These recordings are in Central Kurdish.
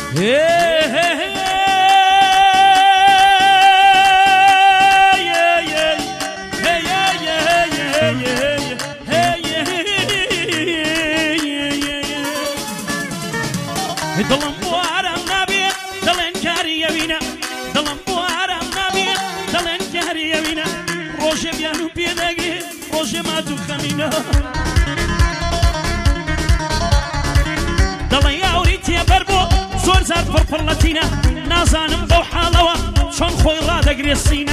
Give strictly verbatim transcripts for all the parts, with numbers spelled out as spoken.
دڵم بۆ ئارام نابێت دەڵێن کاری ئەوینە دڵم بۆ ئارام نابێت دەڵێن کاری ئەوینە ڕۆژێ بیان و پێدەگرێت ڕۆژێ مات و خەمینە دەڵێ یاوری تێبەر بۆ زۆر زار پڕپڕ لە تینە نازانم بەو حاڵەوە چۆن خۆی ڕادەگرێت سینە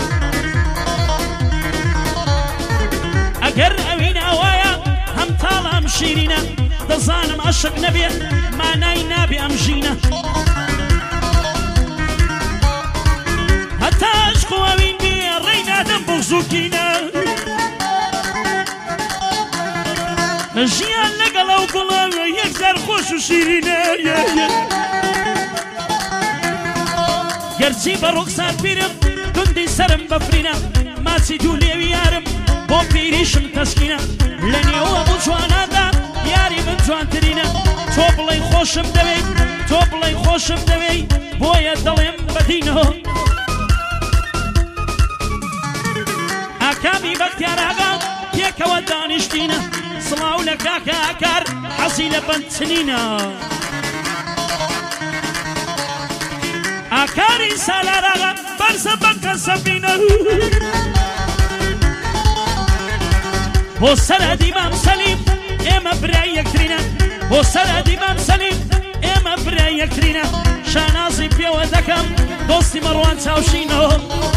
ئەگەر ئەوینە وایە هەم تاڵە ئەم شیرینە دەزانم عەشق نەبێت مانای نابێ ئەم ژینە هەتا عەشق و ئەوین بێ ڕێی نادەم بغز و کینە ژیان لەگەڵ ئەو گوڵە یەکجار خۆش و شیرینە گەرچی بە ڕوخسار پیرم گوندی سرم بەفرینە ماچی دوو لێوی یارم بۆ پیریشم تەسکینە لە نێوە هەموو جوانادا یاری من جوانترینە تۆ بڵێ خۆشم دەوێت تۆ بڵێ خۆشم دەوێت بۆیە دەڵێم بەدینەوە ئاکامی بەختیار ئاغا پێکەوە دانیشتینە سڵاو لە کاکە ئاکار حەزی لە بەندچنینە ئاکاری سالار ئاغا بەرزە بەکە سەفینە بۆ سەرهەدی مام سەلیم ئێمە برای یەکترینە بۆ سەرهەدی مام سەلیم ئێمە برای یەکترینە شانازی پێوە دەکەم دۆستی مەڕوان چاوشینەوە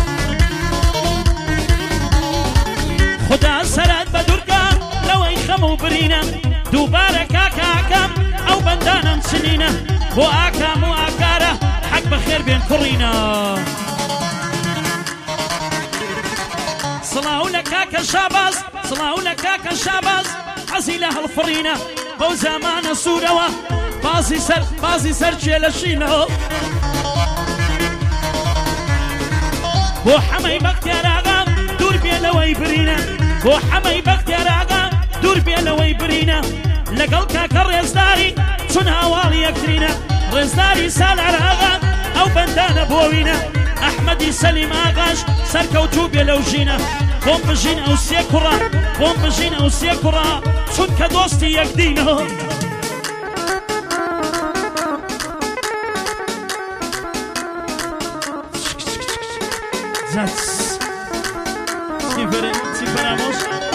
خدا سەرات بە دوورکە لەوەی خەم و برینە دووبارە کاکە ئاکام ئەو بەندانم چنینە بۆ ئاکام و ئاکارە حەق بەخێر بێن کوڕینە سڵاو لە کاکە شاباز سڵاو لە کاکە شاباز حەزی لە هەڵفڕینە بەو زامانە سوورەوە بازی سەر بازی سەر چێ لە شینەوە بۆ حەمەی بەختیار ئاغا دوور بێ لەوەی برینە بۆ حەمەی بەختیار ئاغا دوور بێ لەوەی برینە لەگەڵ کاکە ڕێزداری چون هاواڵی یەکترینە ڕێزداری سالار ئاغا ئەو بەندانە بۆوینە ئەحمەدی سەلیم ئاغاش سەرکەوتوو بێ لەو ژینە بۆم بژین ئەو سێ کوڕە بۆم بژین ئەو سێ کوڕە چونکە دۆستی یەکدینەوە زات سیفرێ سیفرامۆس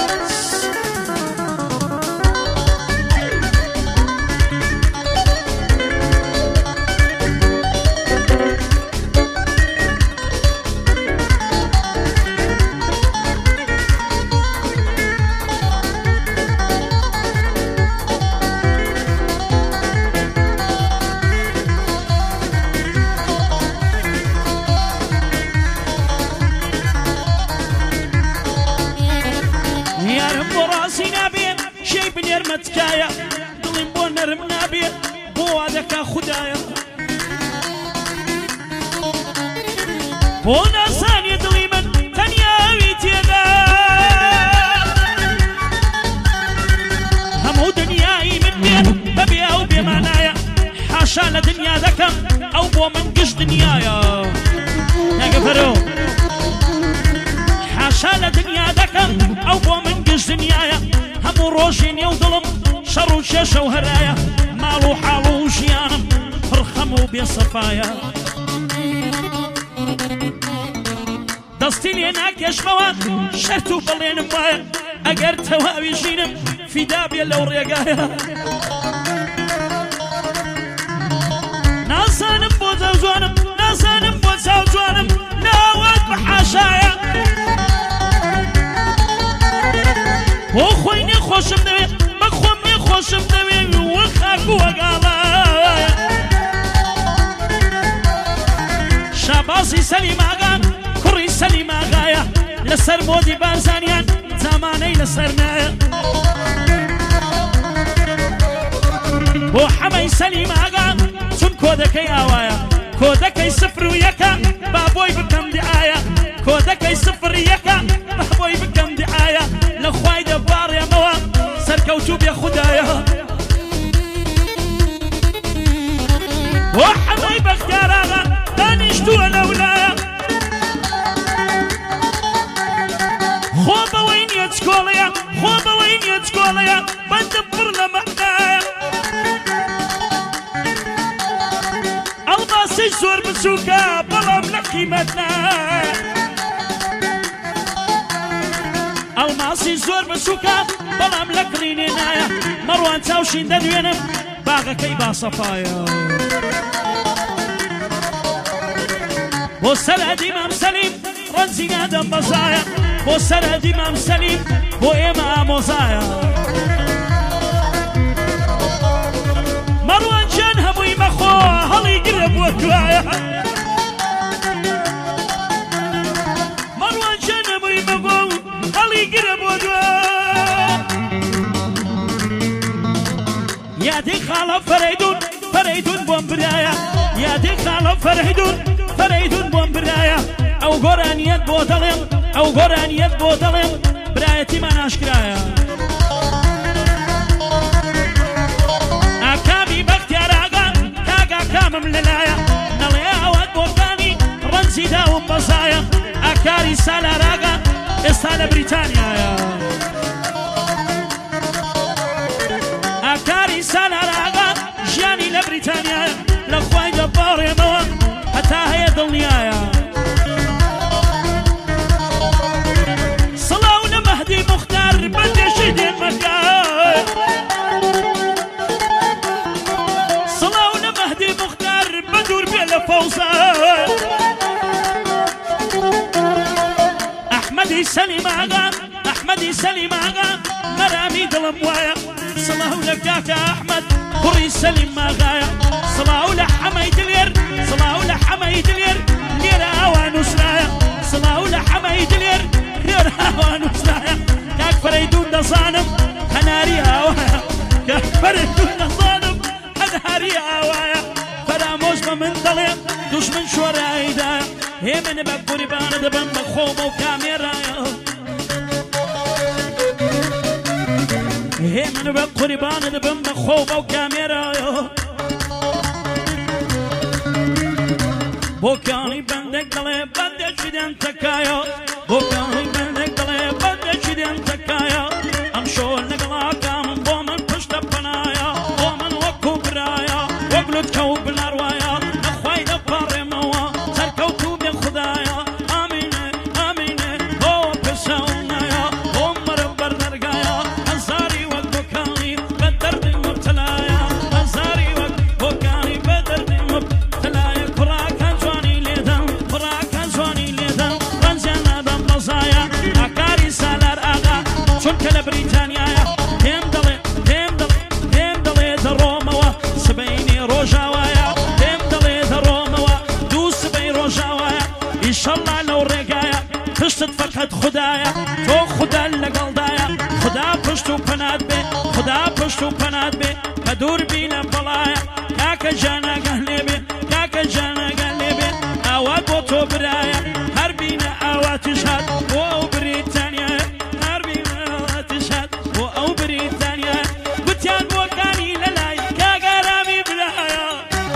تکایە دڵیم بۆ نەرم نابێت بۆ وا دەکا خودایە بۆ ناسانی دڵی من تەنیاوی تێدا هەموو دنیای من بێت بەبێ ئەو بێمانایە حاشا لە دنیا دەکەم ئەو بۆ من گشت دنیایە نەگەفەرۆ حاشا لە دنیا دەکەم ئەو بۆ من گشت دنیایە هەموو ڕۆژی نێو دڵم شەڕ و کێشە و هەرایە ماڵ و حاڵ و ژیانم پڕخەم و بێسەفایە دەستی لێ ناکێشمەوە شەرت و بەڵێنم وایە ئەگەر تەواوی ژینم فیدا بێ لەو ڕێگایە نازانم بۆ جوانم نازانم بۆ چاو جوانم ناوات بە حاشایە بۆ خۆی نێخۆشم دەوێت بە خۆم نێخۆشم دەوێت وە خاک و وەگاڵایە شابازی سەلیم ئاغا کوڕی سەلیم ئاغایە لەسەر مۆدی بارزانیان زامانەی لەسەر نایە بۆ حەمەی سەلیم ئاغا چون کۆدەکەی ئاوایە کۆدەکەی سفر و یەکە با بۆی بکەم دیعایە کۆدەکەی سفر یەکە با بۆی بکەم دیعایە لە خوای دەبارێمەوە سەرکەوتوو بێ خودایە بۆ حەمەی بەختیاراغا دانیشتووە لەولایە خۆ بەوەی نییە چکۆڵەیە خۆ بەوەی نییە چکۆڵەیە بەندم پڕ لە مەعنایە ئەڵماسی زۆر بچووکە بەڵام لە قیمەت نایە ئەڵماسی زۆر بچووکە بەڵام لە کڕینێ نایە مەڕوان چاوشین دەدوێنم باغەکەی باسەفایە بۆ سەرهەدی مام سەلیم ڕەنجی نادەم بەزایە بۆ سەرهەدی مام سەلیم بۆ ئێمە ئامۆزایە مەڕوان جان هەمووی مەخۆ هەڵی گرە بووە دوایە مەڕوان جان هەمووی مەخۆ هەڵی گرە بووە دوایە یادی خاڵە فەرەیدون فەرەیدون بۆم برایە یادی خاڵە فەرەیدون فەرەیدون بۆم برایە ئەو گۆرانیەت بۆ دەڵێم ئەو گۆرانیەت بۆ دەڵێم برایەتیمان ئاشکرایە ئاکامی بەختیاراغا کاگا کامم لەلایە نەڵێ ئەوەت بۆکانی ڕەنجی داوم بەزایە ئاکاری سالاراغا ئێستا لە بریتانیایە ئاکاری سالاراغا ژیانی لە بریتانیایە لە خوای دەباڕێمەوە هەتا هەیە دڵنیایە سڵاو لە مەهدی موختار بەندێشی دێنمەکە سڵاو لە مەهدی موختار بەدوور بێ لە فەوزە ئەحمەدی سەلیماغا ئەحمەدی سەلیماغا مەرامی دڵم وایە سڵاو لە کاکە ئەحمەد کوڕی سەلیماغایە سڵاو لە حەمەی دلێر سڵاو لە حەمەی دلێر لێرە ئاوا نووسرایە سڵاو لە حەمەی دلێر لێرە ئاوا نووسرایە کاک فەرەیدون دەزانم هەناری ئاوایە کاک فەرەیدون دەزانم هەناری ئاوایە فەرامۆش بە من دەڵێ دوژمن شۆرایدایە هێ من بە قوربانە دەبم بە خۆمە و کامێرایە هێ من بە قوربانە دەبم بە خۆمە و کامێرایە بۆکانی بەندێک دەڵێ بەندێکی دێن تەکایە بۆکانی بەندێک دەڵێ بەندێکی دێن تەکایە ئەم شۆ لەگەڵاکەم بۆ من پشتە پەنایە بۆ من وەکو برایە وەک لوتکە و بنەڕوایە نەخوای دەپاڕێمەوە سەرکەوتوو بێ خودایە ئامینێ ئامینێ بۆوە پێشەونایە بۆ مەرە بەردەرگایە هەزاری وەک بۆکانی بە دەردی مبتەلایە هەزاری وەک بۆکانی بە دەردی مبتەلایە کوڕاکە جوانی لێدەم کوڕاکە جوانی لێدەم ڕەنجیان نادەم بەزایە ئاکاری سالار ئاغا چونکە لە بریتانیایە پێم دەڵێ پێم دەڵێ پێم دەڵێ دەڕۆمەوە سبەینی ڕۆژاوایە پێم دەڵێ دەڕۆمەوە دوو سبەی ڕۆژاوایە ئیشەڵڵا لەو ڕێگایە پشتت فەقەت خودایە تۆ خوددا لەگەڵدایە خوددا پشت و پەنات بێ خوددا پشت و پەنات بێ بە دوور بینە بەڵایە کاکە جانەگەه لێ بێ کاکە جانەگەه لێ بێ ئاوا بۆ تۆ برایە هەر بینە ئاواتیش هات بۆ ئەو بریتانیایە هەر بینە ئاواتیش هات بۆ ئەو بریتانیایە گوتیان بۆکانی لەلای کاگارامی برایە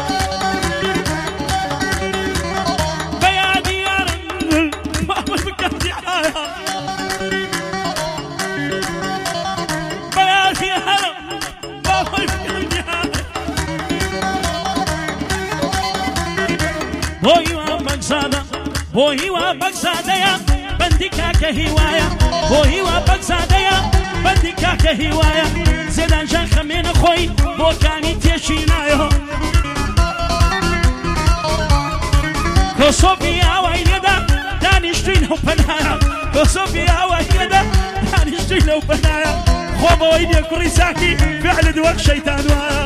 بە یادی یارم بابت بکەم دیعایە بە یادی هەرم بابت بکەم دیعایە بۆ هیوا بەگزادە بۆ هیوا بەگزادەیە بەندی کاکە هیوایە بۆ هیوا بەگزادەیە بەندی کاکە هیوایە زێدانجان خەمێنە خۆی بۆکانی تێشینایە کۆسۆفی ئاوای لێدا دانیشتووی لەو پەنایە کۆسۆفی ئاوای لێدا دانیشتووی لەو پەنایە خۆ بەوەی دێ کوڕی ساکی فعلت وەک شەیتان وایە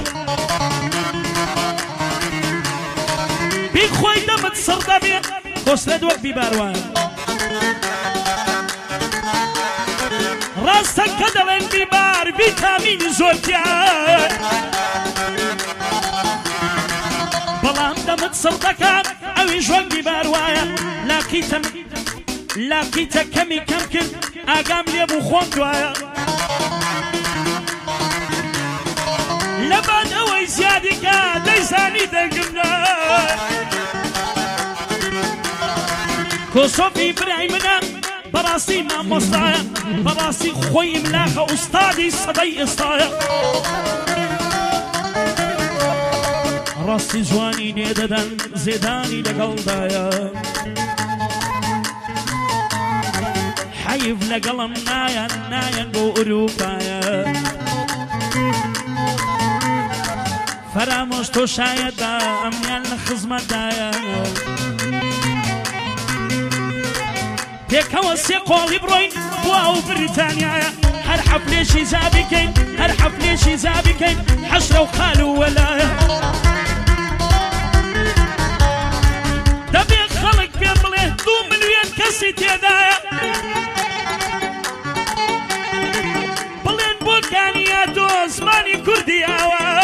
بی خۆی دەمت سڕ دەبێ کۆسرەت وەک بیبار وایە ڕاستە کە دەڵێن بیبار ڤیتامینی زۆرتیایە بەڵام دەمت سڕ دەکات ئەویش وەک بیبار وایە لاقیتە کەمی کەم کرد ئاگام لێبوو خۆم دوایە لەبان ئەوەی زیادی کە دەیزانی دە قمنا كوسوفي برايمنا براسي ما مصايا براسي خوي ملاخة أستاذي صدي إصايا راسي جواني نيددن زيداني لقلدايا حيف لقلم نايا نايا بو أروبايا فراموش تو شايد دا أميال لخزمة دايا بيكوا سيقولي بروين واو بريطانيا هر حفليشي زابيكين هر حفليشي زابيكين حشرة وخالو ولايا دبي خلق قبله دو مليون كسي تيدايا بلين بوكانياتو زماني كردياوا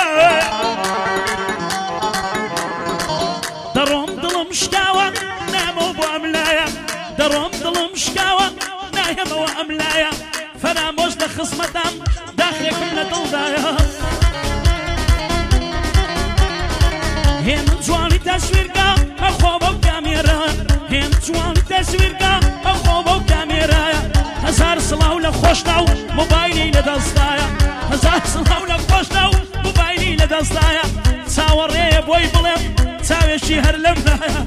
دروم ظلم شكاوى نامو بأملايا دروم ظلم شكاوى نايم وأملايا فراموش لخصمة دم داخل كل ضلدايا هي من جواني تصويركا أخوبو كاميرا هي من جواني تصويركا أخوبو كاميرا هزار صلاة ولا خوشنا موبايلي لدستايا هزار صلاة ولا خوشنا موبايلي لدستايا تصور ريب ويبلم تاويشي هرلمنايا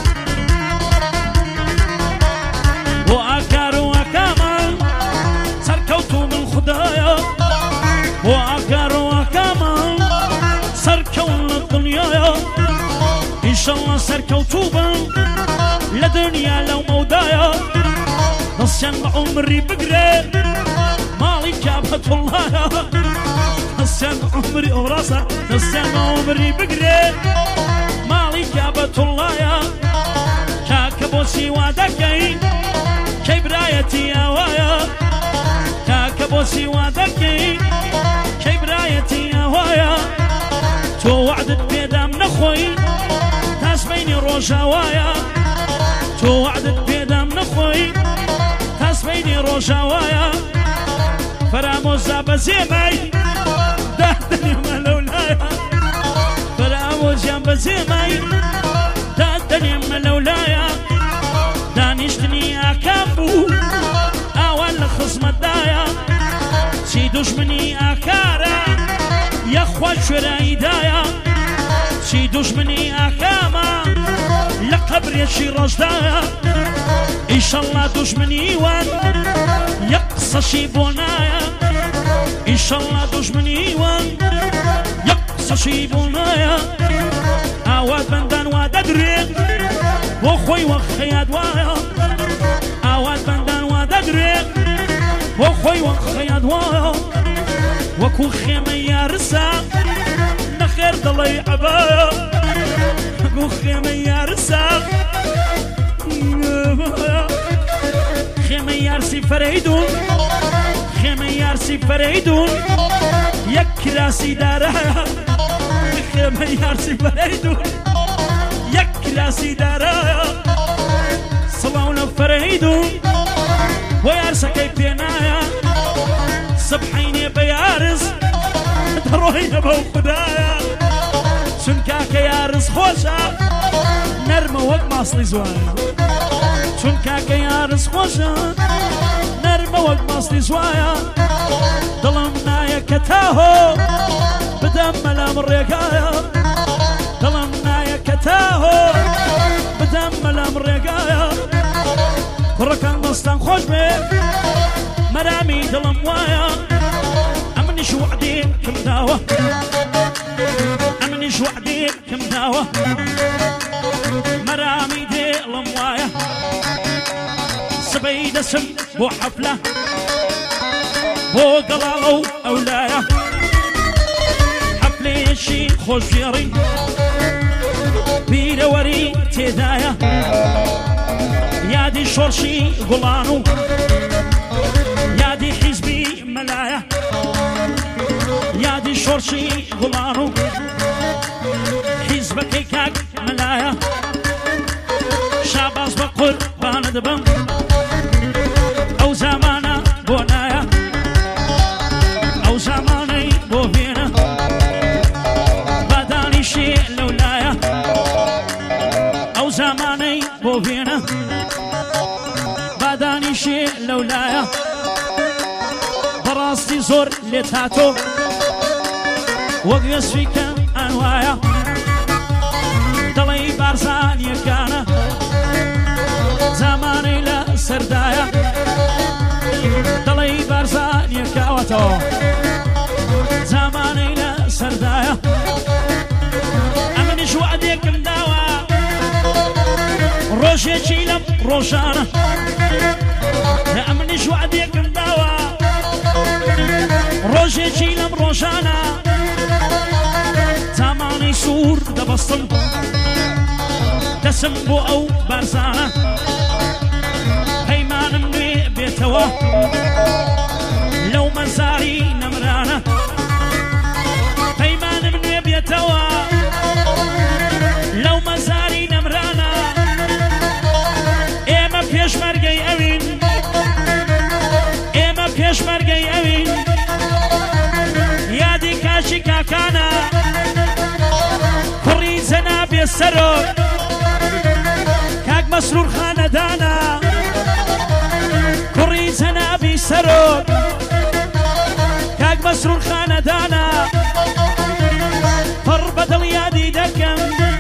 وأكار وأكامل سركوتو من خدايا وأكار وأكامل سركون الدنيا إن شاء الله سركوتو بن لدنيا لو مودايا نصيان عمري بقري مالي جابت الله نصيان عمري وراسة نصيان عمري بقري مالي جابت الله كاكبوسي وادكي كي برايتي يا وايا كاكبوسي وادكي كي برايتي يا وايا تو وعدت بيدام نخوي تاس بيني روجاوايا تو وعدت بيدام نخوي تاس بيني روجاوايا فراموزا بزيمي دهدني ملولايا فراموزا بزيمي دهدني ملولايا دانشتني أكابو أول خصم الدايا سيدوش مني أكارا يا أخوة شراي دايا سيدوش مني أكاما لقبر يشي رجدايا إن شاء الله دوش مني وان يقصى شي بونايا إن شاء الله دوش مني وان يقصى شي بونايا أواد بندان واددري وخوي وخياد وايا أواد بندان واددري وخوي وخياد وايا وكو خيمة يا رسا نخير ضلي عبايا وكو خيمة يا رسا خيمة يا رسي فريدون خيمة يا رسي فريدون يك راسي دارايا خيمة يا رسي فريدون يك راسي دارايا صلاونا فريدون ويارسا كيف بينايا صبحيني بيارس دروينا بو خدايا شنكاك يارس خوشا نرمى وق ماصلي زوايا شنكاك يارس خوشا نرمى وق ماصلي زوايا ظلمنا يا كتاهو بدم ملام الرقايا ظلمنا يا كتاهو بدم ملام الرقايا كركان مستان خوش بيك مرامي ظلم وايا أمني شو وعدي كم داوة أمني شو وعدي كم داوة مرامي دي ظلم وايا سبيد اسم بو حفلة بو قلالو أولايا حفلي شي خوش ياري بيدوري تدايا يادي شرشي قلانو يادي حزبي ملايا يادي شرشي قلانو حزبك كاك ملايا شاباز بقربان دبم او زمانا بونايا او زماني بوفينا بداني شي لولايا بۆ بێنە بادانیشێ لەولایە بەڕاستی زۆر لێت هاتۆ وەک وێسویکە ئەنوایە دڵی بارزانیەکانە زمانەی لە سەردایە دڵی بارزانیەکاوەتەوە زمانەی لە سەردایە ئەمنیش وعدێکم داوە ڕۆژێکی لەم ڕۆژانە ئەمنیش وعدێکم داوە ڕۆژێکی لەم ڕۆژانە زمانی سوور دەبەستم دەسم بۆ ئەو بارزانە پەیمانم نوێ بێتەوە لەو مەزاری نەمرانە پەیمانم نوێ بێتەوە لەو مەزاری نەمرانە ئێمە پێشمەرگەی ئەوین ئێمە پێشمەرگەی ئەوین یادی کاشی کاکانە کوڕی جەنابێ سەرۆک کاک مەسرور خانەدانە کوڕی جەنابی سەرۆک کاک مەسرور خانەدانە پڕ بەدڵ یادی دەکەم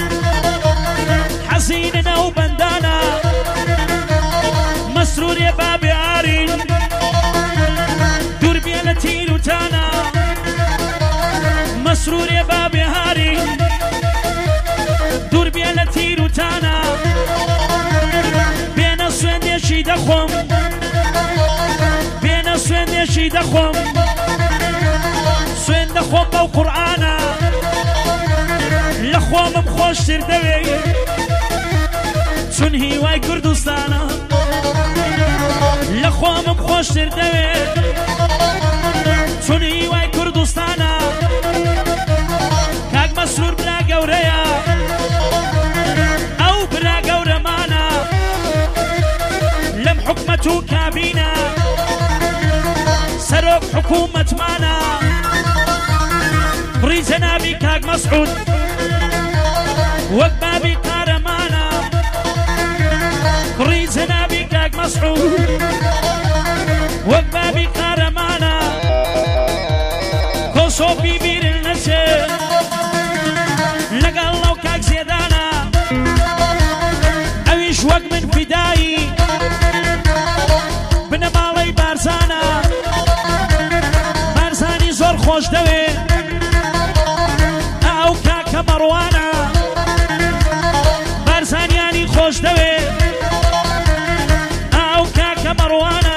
حەزینە نەو بەندانە مەسرورێ بابێ ئارین دوور بێ لە تیر و تانە مەسرورێ بابێ هارین دوور بێ لە تیر و تانە بێنە سوێندێکی دەخۆم بێنە سوێندێکی دەخۆم سوێن دەخۆم بەو قورئانە لە خۆمم خۆشتر دەوێت چون هیوای کوردستانە لە خۆمم خۆشتر دەوێت چون هیوای کوردستانە کاک مەسرور برا گەورەیە ئەو برا گەورەمانە لەم حکومەت و کابینە سەرۆک حکومەتمانە بڕی جەنابی کاک مەسعود وەک بابی قارەمانە بڕی جەنابی کاک مەسعود وەک بابی قارەمانە کۆسۆپی بیرن نەچێ لەگەڵ ئەو کاک زێدانە ئەویش وەک من فیدایی بنە ماڵەی بارزانە بارزانی زۆر خۆش دەوێ ئەو کاکە مەڕوانە بارزانیانی خۆش دەوێ ئەو کاکە مەڕوانە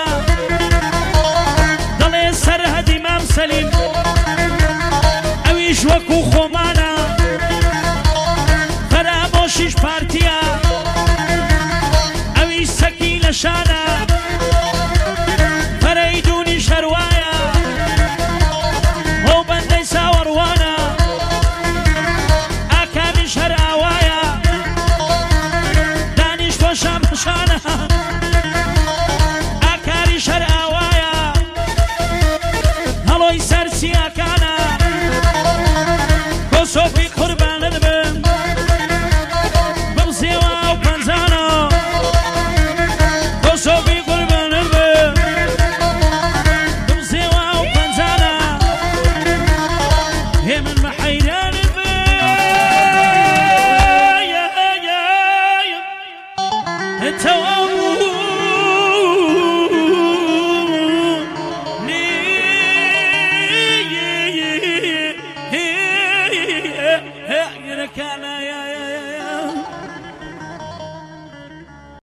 دەڵێ سەرهەدی مام سەلیم ئەویش وەکو خۆمانە فرامۆشیش پارتیە ئەویش سەکی لە شانە